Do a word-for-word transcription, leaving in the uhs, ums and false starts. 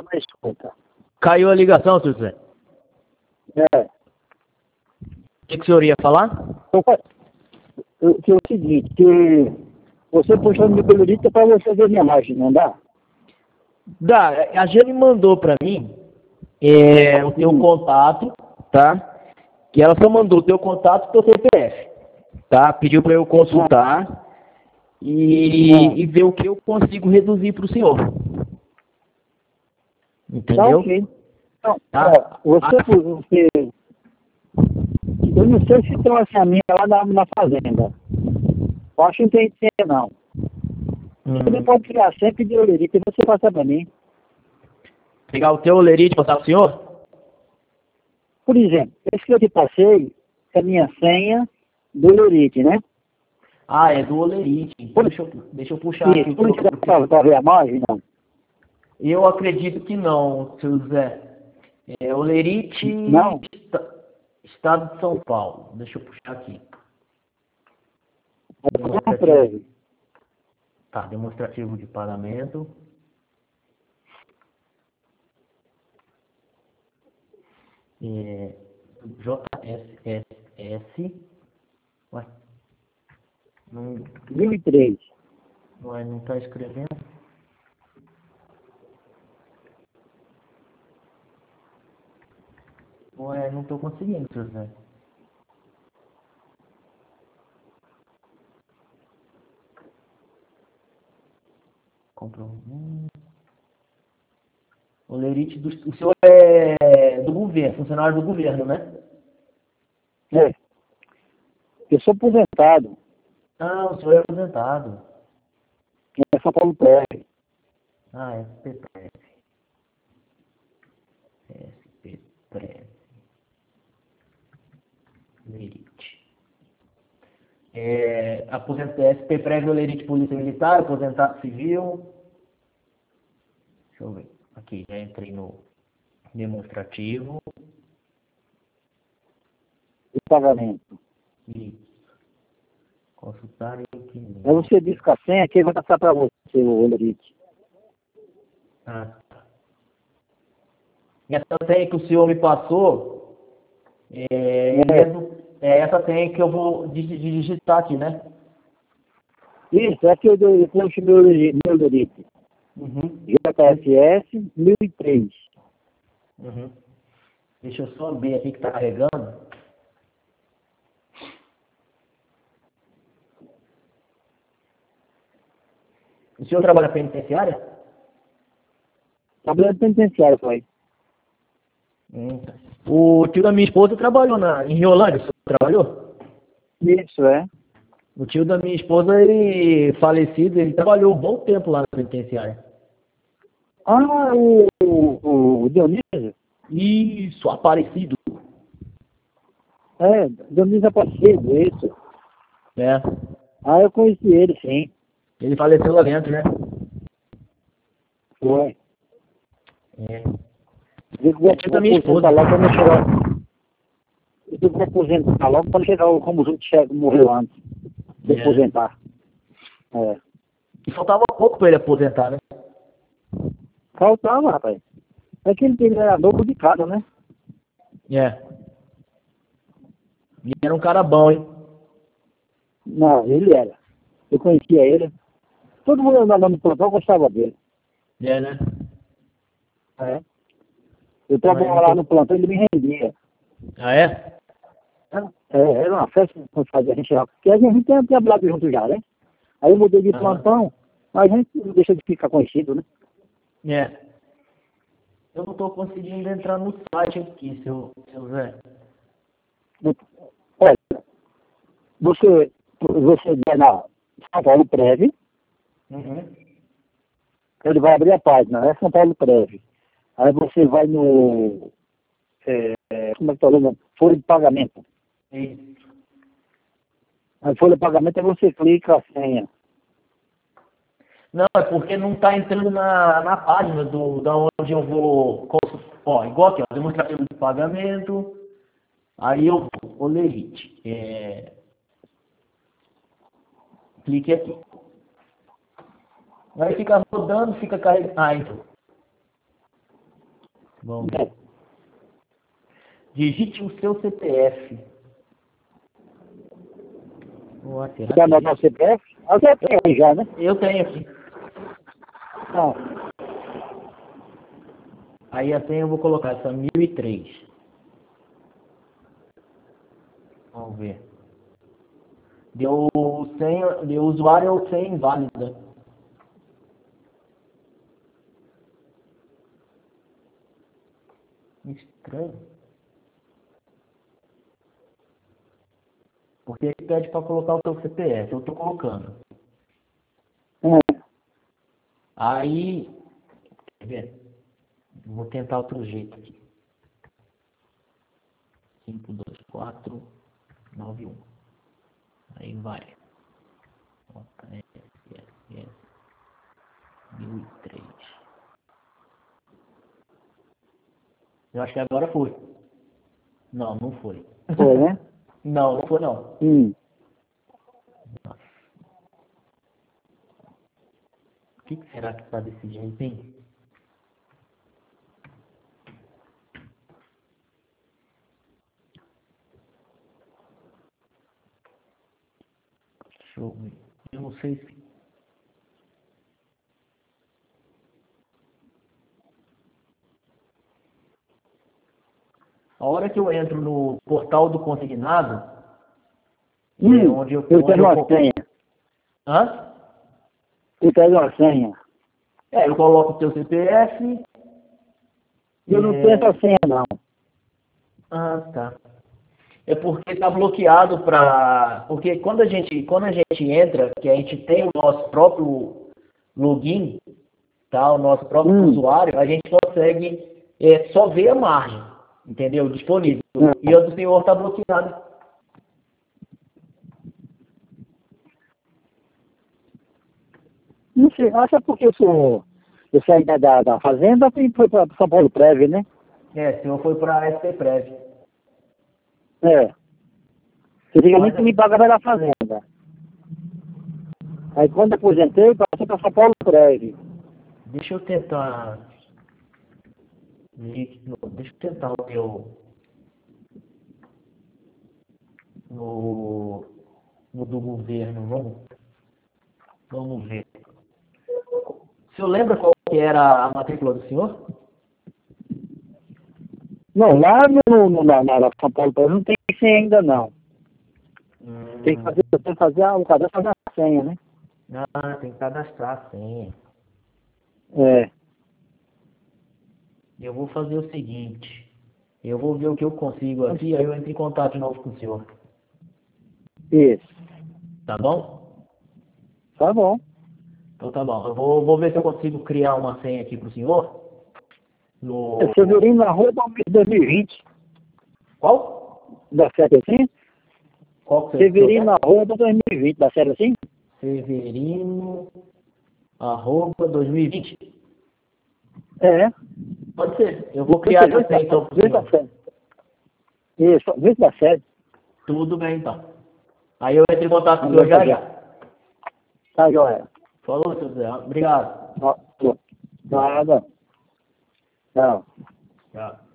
na escuta. Caiu a ligação, seu José. É. O que, que o senhor ia falar? Eu- Que é o seguinte, que você puxou no meu colorito para você ver minha imagem, não dá? Dá, a Jane mandou pra mim é, o teu Hum. contato, tá? Que ela só mandou o teu contato e teu C P F, tá? Pediu pra eu consultar e, Ah. e ver o que eu consigo reduzir pro senhor. Tá Entendeu? ok. Então, Tá? ó, você, você, eu não sei se tem uma minha lá na, na fazenda. Eu acho que não tem que ter, não. Você Hum, pode criar sempre de olerite e você passa para mim. pegar o teu olerite e passar pro senhor? Por exemplo, esse que eu te passei é minha senha do olerite, né? Ah, é do olerite. Então deixa eu, deixa eu puxar aqui Isso, o por teu, isso o teu. para ver a margem, não. Eu acredito que não, seu José. É olerite, Não? esta- Estado de São Paulo. Deixa eu puxar aqui. É só um Demonstrativo. prévio. Tá, demonstrativo de pagamento. É, J S S S. Ué, não, mil e três. ué, não tá escrevendo? Ué, não tô conseguindo, seu José. Comprou. Hum. Olerite do. O senhor é do governo, funcionário do governo, né? É. Eu sou aposentado. Ah, o senhor é aposentado. É São Paulo Prévio. Ah, S P Prev. S P Prev. Olerite. É, aposent... S P Prev Olerite Polícia Militar, aposentado civil. Deixa eu ver. Aqui, já entrei no demonstrativo. De pagamento. Isso. Consultar e Aí inquilino. você diz com a senha que vai passar para você o olerite. Ah, tá. E essa senha que o senhor me passou, é, ele é, É. do, é essa senha que eu vou digi- digitar aqui, né? Isso, é que eu, dou- eu puxo meu olerite. Meu olerite. Uhum. J S S mil e três. Uhum. Deixa eu só ver aqui que tá carregando. O senhor trabalha penitenciária? Trabalhando penitenciário, foi. Hum. O tio da minha esposa trabalhou na, em Riolândia, o senhor trabalhou? Isso, é. O tio da minha esposa, ele falecido, ele trabalhou um bom tempo lá na penitenciária. Ah, o, o, o Dionísio? Isso, Aparecido. É, Dionísio Aparecido, isso. É. Ah, eu conheci ele, sim. Ele faleceu lá dentro, né? Foi. É. Eu vou, É tio vou da minha esposa. aposentar logo quando eu chegar. Eu vou aposentar logo quando chegar o como o chega, morreu antes de É. aposentar. É. E faltava pouco pra ele aposentar, né? Faltava, rapaz. É que ele ele era novo de casa, né? É. E era um cara bom, hein? Não, ele era. Eu conhecia ele. Todo mundo andava no plantão gostava dele. É, né? É. Eu Mas não trabalhava lá tô... no plantão e ele me rendia. Ah, é? É, era uma festa que fazia a gente lá. Porque a gente tinha trabalhado junto já, né? Aí eu mudei de Aham. plantão, mas a gente não deixa de ficar conhecido, né? É. Eu não tô conseguindo entrar no site aqui, seu, seu Zé. Olha, você, você vai na São Paulo Prévio, Uhum. ele vai abrir a página, é São Paulo Prévio. Aí você vai no, é, é, como é que tá o nome? Folha de pagamento. Isso. A folha de pagamento é você clica a senha. Não, é porque não tá entrando na, na página do, da onde eu vou... cons- Ó, igual aqui, ó, demonstrativo de pagamento. Aí eu vou, Olerite. É... Clique aqui. Aí fica rodando, fica carregando. Ah, então. Vamos ver. Digite o seu C P F. Ué, será Quer que- anotar o C P F? Ah, já tem aí já, né? Eu tenho aqui. Não. Aí a senha eu vou colocar essa mil e três. Vamos ver. Deu senha, deu usuário ou senha inválida. Estranho. Porque ele pede para colocar o seu C P F. Eu tô colocando. É. Aí, quer ver? Vou tentar outro jeito aqui. cinco dois quatro nove um. Aí vai. J S S S mil e três. Eu acho que agora foi. Não, não foi. Foi, né? Não, não foi não. Hum. O que, que será que está desse jeito, hein? Deixa eu ver. Eu não sei se... A hora que eu entro no portal do consignado, que é Hum. onde eu... Eu Onde tenho eu... uma senha. Hã? Eu tenho uma senha. É, eu coloco o teu C P F. Eu não é... tenho essa senha, não. Ah, tá. É porque está bloqueado para... Porque quando a, gente, quando a gente entra, que a gente tem o nosso próprio login, tá? O nosso próprio Hum. usuário, a gente consegue é, só ver a margem, entendeu? Disponível. Hum. E a do senhor está bloqueada. Não sei, acha porque eu sou... Eu saí da, da, da fazenda e fui para São Paulo Prévio, né? É, o senhor foi para a S P Prev. É. Você diga nem Mas- que me pagava da fazenda. Aí quando eu aposentei, eu passei para São Paulo Prévio. Deixa eu tentar... Deixa eu tentar o meu... No, no do governo. Vamos, vamos ver. O senhor lembra qual que era a matrícula do senhor? Não, lá no, no, na, na São Paulo Prévio não tem senha ainda, não. Hum. Tem que fazer, tem que fazer a- o cadastro da senha, né? Ah, tem que cadastrar a senha. É. Eu vou fazer o seguinte. Eu vou ver o que eu consigo aqui, aí eu entro em contato de novo com o senhor. Isso. Tá bom? Tá bom. Então tá bom. Eu vou, vou ver se eu consigo criar uma senha aqui pro senhor. No... É Severino arroba dois mil e vinte. Qual? Dá certo assim? Qual que você Severino arroba dois mil e vinte. Dá certo assim? Severino arroba dois mil e vinte. É. Pode ser. Eu vou criar essa senha então pro Vê se dá senhor. certo. Isso, vê se dá certo. Tudo bem então. Aí eu entro em contato com o Valeu, senhor já tá já. Tá, joia. Falou, seu Zé. Obrigado. Ó, Nada. Tchau. Tchau.